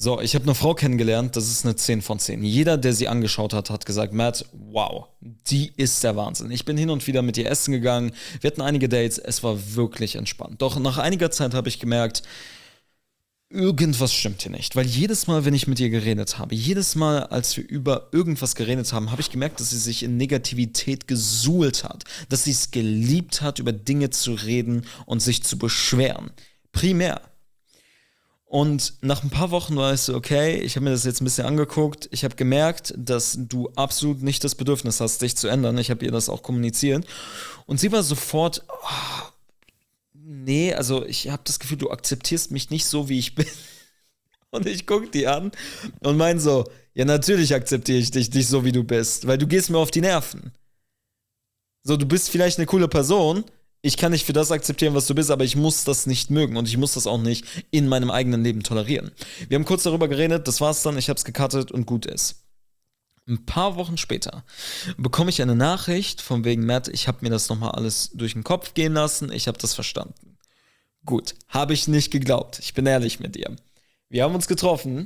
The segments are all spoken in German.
So, ich habe eine Frau kennengelernt, das ist eine 10 von 10. Jeder, der sie angeschaut hat, hat gesagt, Matt, wow, die ist der Wahnsinn. Ich bin hin und wieder mit ihr essen gegangen, wir hatten einige Dates, es war wirklich entspannt. Doch nach einiger Zeit habe ich gemerkt, irgendwas stimmt hier nicht. Weil jedes Mal, wenn ich mit ihr geredet habe, jedes Mal, als wir über irgendwas geredet haben, habe ich gemerkt, dass sie sich in Negativität gesuhlt hat. Dass sie es geliebt hat, über Dinge zu reden und sich zu beschweren. Primär. Und nach ein paar Wochen war ich so, okay, ich habe mir das jetzt ein bisschen angeguckt. Ich habe gemerkt, dass du absolut nicht das Bedürfnis hast, dich zu ändern. Ich habe ihr das auch kommuniziert. Und sie war sofort, nee, also ich habe das Gefühl, du akzeptierst mich nicht so, wie ich bin. Und ich gucke die an und mein so, ja, natürlich akzeptiere ich dich nicht so, wie du bist, weil du gehst mir auf die Nerven. So, du bist vielleicht eine coole Person, ich kann dich für das akzeptieren, was du bist, aber ich muss das nicht mögen und ich muss das auch nicht in meinem eigenen Leben tolerieren. Wir haben kurz darüber geredet, das war's dann, ich hab's gecuttet und gut ist. Ein paar Wochen später bekomme ich eine Nachricht von wegen, Matt, ich habe mir das nochmal alles durch den Kopf gehen lassen, ich habe das verstanden. Gut, habe ich nicht geglaubt, ich bin ehrlich mit dir. Wir haben uns getroffen,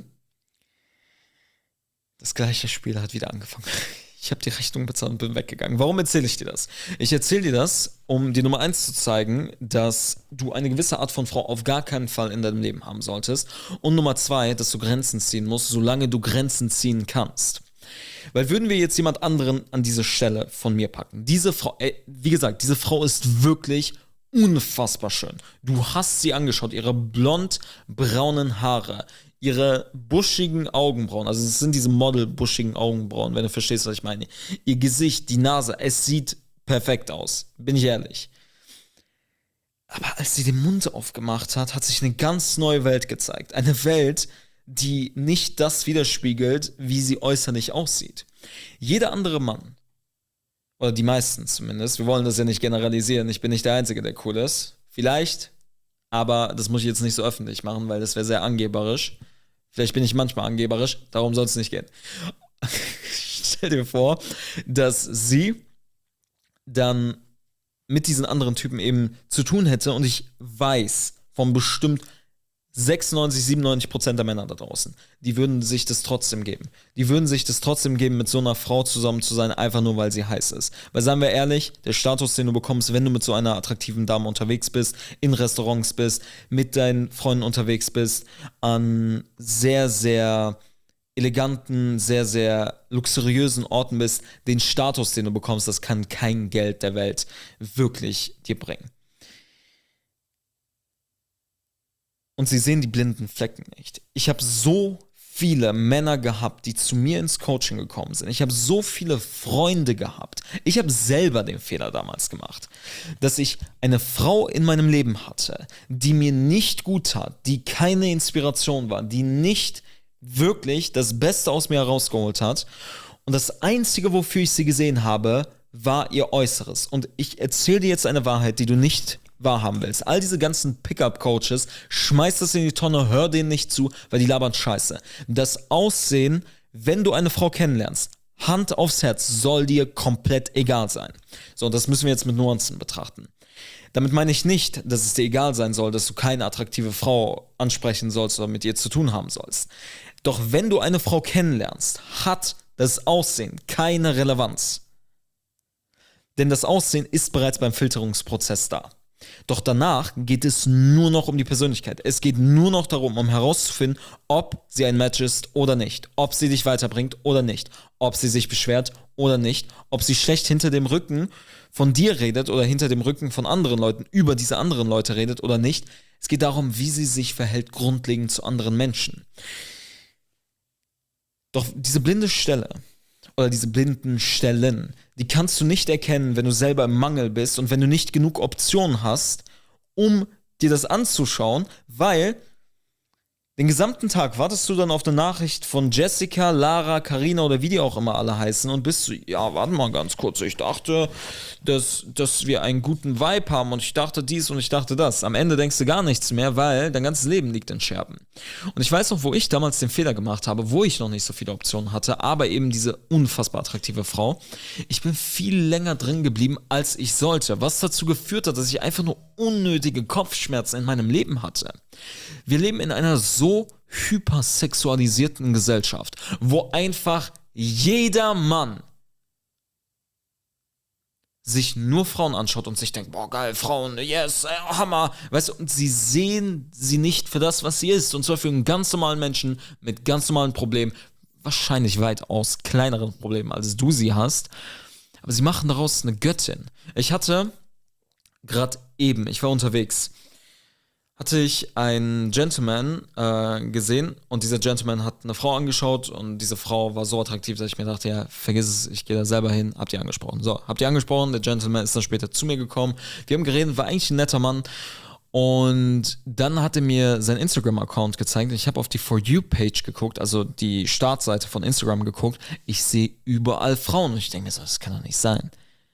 das gleiche Spiel hat wieder angefangen. Ich habe die Rechnung bezahlt und bin weggegangen. Warum erzähle ich dir das? Ich erzähle dir das, um dir Nummer eins zu zeigen, dass du eine gewisse Art von Frau auf gar keinen Fall in deinem Leben haben solltest. Und Nummer zwei, dass du Grenzen ziehen musst, solange du Grenzen ziehen kannst. Weil würden wir jetzt jemand anderen an diese Stelle von mir packen, diese Frau, wie gesagt, diese Frau ist wirklich unfassbar schön. Du hast sie angeschaut, ihre blond-braunen Haare, ihre buschigen Augenbrauen, also es sind diese Model-buschigen Augenbrauen, wenn du verstehst, was ich meine. Ihr Gesicht, die Nase, es sieht perfekt aus, bin ich ehrlich. Aber als sie den Mund aufgemacht hat, hat sich eine ganz neue Welt gezeigt. Eine Welt, die nicht das widerspiegelt, wie sie äußerlich aussieht. Jeder andere Mann, oder die meisten zumindest, wir wollen das ja nicht generalisieren, ich bin nicht der Einzige, der cool ist. Vielleicht, aber das muss ich jetzt nicht so öffentlich machen, weil das wäre sehr angeberisch. Vielleicht bin ich manchmal angeberisch, darum soll es nicht gehen. Stell dir vor, dass sie dann mit diesen anderen Typen eben zu tun hätte und ich weiß von bestimmt 96-97% der Männer da draußen, die würden sich das trotzdem geben. Die würden sich das trotzdem geben, mit so einer Frau zusammen zu sein, einfach nur, weil sie heiß ist. Weil, seien wir ehrlich, der Status, den du bekommst, wenn du mit so einer attraktiven Dame unterwegs bist, in Restaurants bist, mit deinen Freunden unterwegs bist, an sehr, sehr eleganten, sehr, sehr luxuriösen Orten bist, den Status, den du bekommst, das kann kein Geld der Welt wirklich dir bringen. Und sie sehen die blinden Flecken nicht. Ich habe so viele Männer gehabt, die zu mir ins Coaching gekommen sind. Ich habe so viele Freunde gehabt. Ich habe selber den Fehler damals gemacht, dass ich eine Frau in meinem Leben hatte, die mir nicht gut tat, die keine Inspiration war, die nicht wirklich das Beste aus mir herausgeholt hat. Und das Einzige, wofür ich sie gesehen habe, war ihr Äußeres. Und ich erzähle dir jetzt eine Wahrheit, die du nicht wahrhaben willst. All diese ganzen Pickup-Coaches, schmeiß das in die Tonne, hör denen nicht zu, weil die labern Scheiße. Das Aussehen, wenn du eine Frau kennenlernst, Hand aufs Herz, soll dir komplett egal sein. So, und das müssen wir jetzt mit Nuancen betrachten. Damit meine ich nicht, dass es dir egal sein soll, dass du keine attraktive Frau ansprechen sollst oder mit ihr zu tun haben sollst. Doch wenn du eine Frau kennenlernst, hat das Aussehen keine Relevanz. Denn das Aussehen ist bereits beim Filterungsprozess da. Doch danach geht es nur noch um die Persönlichkeit. Es geht nur noch darum, um herauszufinden, ob sie ein Match ist oder nicht, ob sie dich weiterbringt oder nicht, ob sie sich beschwert oder nicht, ob sie schlecht hinter dem Rücken von dir redet oder hinter dem Rücken von anderen Leuten über diese anderen Leute redet oder nicht. Es geht darum, wie sie sich verhält grundlegend zu anderen Menschen. Doch diese blinde Stelle oder diese blinden Stellen, die kannst du nicht erkennen, wenn du selber im Mangel bist und wenn du nicht genug Optionen hast, um dir das anzuschauen, weil den gesamten Tag wartest du dann auf eine Nachricht von Jessica, Lara, Karina oder wie die auch immer alle heißen und bist so, ja, warte mal ganz kurz, ich dachte, dass wir einen guten Vibe haben und ich dachte dies und ich dachte das. Am Ende denkst du gar nichts mehr, weil dein ganzes Leben liegt in Scherben. Und ich weiß noch, wo ich damals den Fehler gemacht habe, wo ich noch nicht so viele Optionen hatte, aber eben diese unfassbar attraktive Frau. Ich bin viel länger drin geblieben, als ich sollte, was dazu geführt hat, dass ich einfach nur unnötige Kopfschmerzen in meinem Leben hatte. Wir leben in einer so hypersexualisierten Gesellschaft, wo einfach jeder Mann sich nur Frauen anschaut und sich denkt, boah geil, Frauen, yes, Hammer, weißt du, und sie sehen sie nicht für das, was sie ist, und zwar für einen ganz normalen Menschen mit ganz normalen Problemen, wahrscheinlich weitaus kleineren Problemen, als du sie hast, aber sie machen daraus eine Göttin. Ich hatte gerade eben, ich war unterwegs, hatte ich einen Gentleman gesehen, und dieser Gentleman hat eine Frau angeschaut, und diese Frau war so attraktiv, dass ich mir dachte, ja, vergiss es, ich gehe da selber hin, habt ihr angesprochen. So, habt ihr angesprochen, der Gentleman ist dann später zu mir gekommen, wir haben geredet, war eigentlich ein netter Mann, und dann hat er mir seinen Instagram-Account gezeigt, ich habe auf die For You-Page geguckt, also die Startseite von Instagram geguckt, ich sehe überall Frauen, und ich denke mir so, das kann doch nicht sein.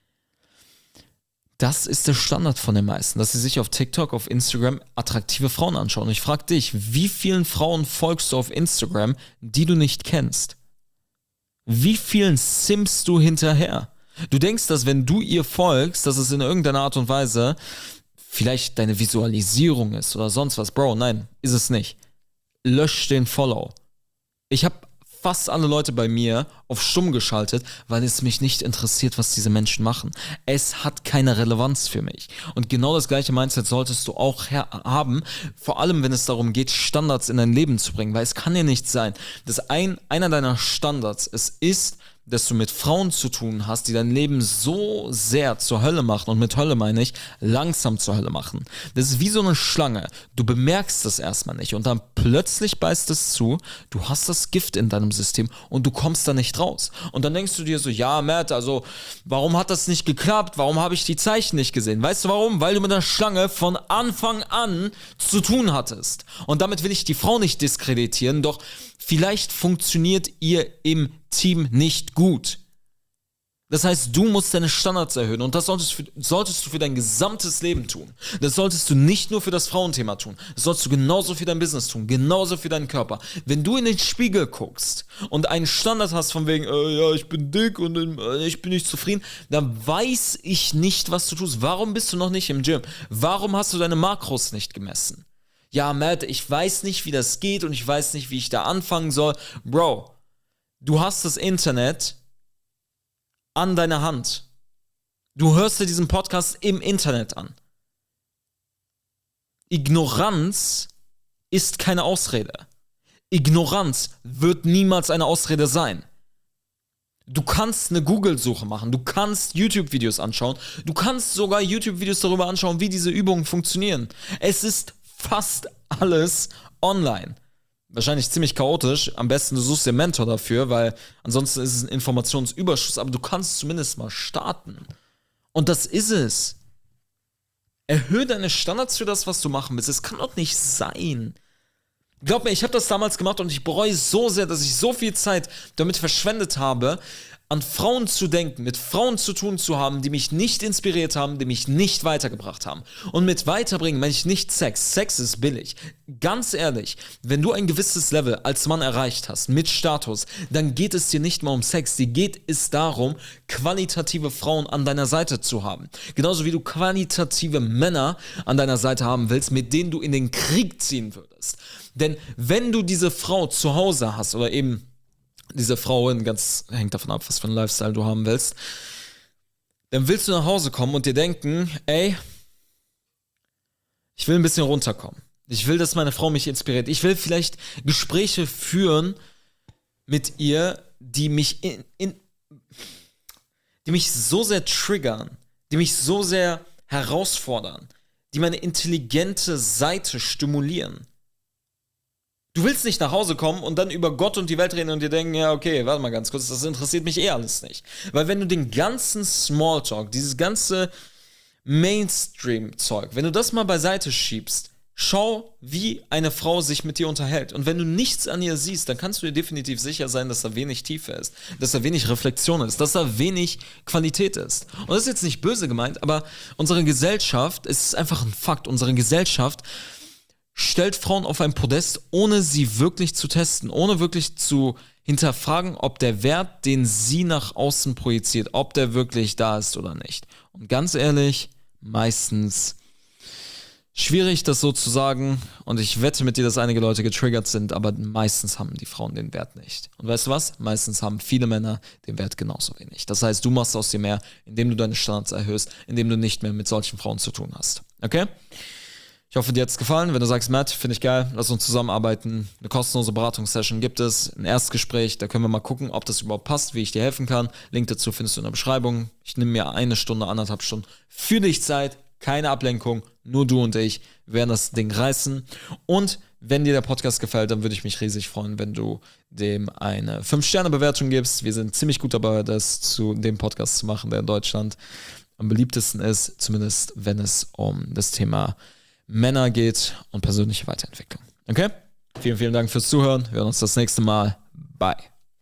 Das ist der Standard von den meisten, dass sie sich auf TikTok, auf Instagram attraktive Frauen anschauen. Und ich frage dich, wie vielen Frauen folgst du auf Instagram, die du nicht kennst? Wie vielen simpst du hinterher? Du denkst, dass wenn du ihr folgst, dass es in irgendeiner Art und Weise vielleicht deine Visualisierung ist oder sonst was. Bro, nein, ist es nicht. Lösch den Follow. Ich habe fast alle Leute bei mir auf stumm geschaltet, weil es mich nicht interessiert, was diese Menschen machen. Es hat keine Relevanz für mich. Und genau das gleiche Mindset solltest du auch haben, vor allem wenn es darum geht, Standards in dein Leben zu bringen, weil es kann ja nicht sein, dass einer deiner Standards es ist, dass du mit Frauen zu tun hast, die dein Leben so sehr zur Hölle machen, und mit Hölle meine ich, langsam zur Hölle machen. Das ist wie so eine Schlange. Du bemerkst das erstmal nicht, und dann plötzlich beißt es zu, du hast das Gift in deinem System und du kommst da nicht raus. Und dann denkst du dir so, ja, Matt, also warum hat das nicht geklappt? Warum habe ich die Zeichen nicht gesehen? Weißt du warum? Weil du mit der Schlange von Anfang an zu tun hattest. Und damit will ich die Frau nicht diskreditieren, doch vielleicht funktioniert ihr im Team nicht gut. Das heißt, du musst deine Standards erhöhen, und das solltest du für dein gesamtes Leben tun. Das solltest du nicht nur für das Frauenthema tun. Das solltest du genauso für dein Business tun, genauso für deinen Körper. Wenn du in den Spiegel guckst und einen Standard hast von wegen, ja, ich bin dick und ich bin nicht zufrieden, dann weiß ich nicht, was du tust. Warum bist du noch nicht im Gym? Warum hast du deine Makros nicht gemessen? Ja, Matt, ich weiß nicht, wie das geht, und ich weiß nicht, wie ich da anfangen soll. Bro, du hast das Internet an deiner Hand. Du hörst dir diesen Podcast im Internet an. Ignoranz ist keine Ausrede. Ignoranz wird niemals eine Ausrede sein. Du kannst eine Google-Suche machen, du kannst YouTube-Videos anschauen, du kannst sogar YouTube-Videos darüber anschauen, wie diese Übungen funktionieren. Es ist fast alles online. Wahrscheinlich ziemlich chaotisch. Am besten du suchst dir einen Mentor dafür, weil ansonsten ist es ein Informationsüberschuss. Aber du kannst zumindest mal starten. Und das ist es. Erhöhe deine Standards für das, was du machen willst. Es kann doch nicht sein. Glaub mir, ich habe das damals gemacht, und ich bereue so sehr, dass ich so viel Zeit damit verschwendet habe, an Frauen zu denken, mit Frauen zu tun zu haben, die mich nicht inspiriert haben, die mich nicht weitergebracht haben. Und mit weiterbringen meine ich nicht Sex. Sex ist billig. Ganz ehrlich, wenn du ein gewisses Level als Mann erreicht hast, mit Status, dann geht es dir nicht mehr um Sex. Dir geht es darum, qualitative Frauen an deiner Seite zu haben. Genauso wie du qualitative Männer an deiner Seite haben willst, mit denen du in den Krieg ziehen würdest. Denn wenn du diese Frau zu Hause hast, oder eben diese Frauen, ganz hängt davon ab, was für einen Lifestyle du haben willst, dann willst du nach Hause kommen und dir denken, ey, ich will ein bisschen runterkommen. Ich will, dass meine Frau mich inspiriert. Ich will vielleicht Gespräche führen mit ihr, die mich die mich so sehr triggern, die mich so sehr herausfordern, die meine intelligente Seite stimulieren. Du willst nicht nach Hause kommen und dann über Gott und die Welt reden und dir denken, ja, okay, warte mal ganz kurz, das interessiert mich eh alles nicht. Weil wenn du den ganzen Smalltalk, dieses ganze Mainstream-Zeug, wenn du das mal beiseite schiebst, schau, wie eine Frau sich mit dir unterhält. Und wenn du nichts an ihr siehst, dann kannst du dir definitiv sicher sein, dass da wenig Tiefe ist, dass da wenig Reflexion ist, dass da wenig Qualität ist. Und das ist jetzt nicht böse gemeint, aber unsere Gesellschaft, es ist einfach ein Fakt, unsere Gesellschaft stellt Frauen auf ein Podest, ohne sie wirklich zu testen, ohne wirklich zu hinterfragen, ob der Wert, den sie nach außen projiziert, ob der wirklich da ist oder nicht. Und ganz ehrlich, meistens Schwierig, das so zu sagen, und ich wette mit dir, dass einige Leute getriggert sind, aber meistens haben die Frauen den Wert nicht. Und weißt du was? Meistens haben viele Männer den Wert genauso wenig. Das heißt, du machst aus dir mehr, indem du deine Standards erhöhst, indem du nicht mehr mit solchen Frauen zu tun hast. Okay? Ich hoffe, dir hat es gefallen. Wenn du sagst, Matt, finde ich geil, lass uns zusammenarbeiten. Eine kostenlose Beratungssession gibt es, ein Erstgespräch, da können wir mal gucken, ob das überhaupt passt, wie ich dir helfen kann. Link dazu findest du in der Beschreibung. Ich nehme mir 1 Stunde, 1,5 Stunden für dich Zeit. Keine Ablenkung, nur du und ich werden das Ding reißen. Und wenn dir der Podcast gefällt, dann würde ich mich riesig freuen, wenn du dem eine 5-Sterne-Bewertung gibst. Wir sind ziemlich gut dabei, das zu dem Podcast zu machen, der in Deutschland am beliebtesten ist, zumindest wenn es um das Thema Männer geht und persönliche Weiterentwicklung. Okay? Vielen, vielen Dank fürs Zuhören. Wir hören uns das nächste Mal. Bye.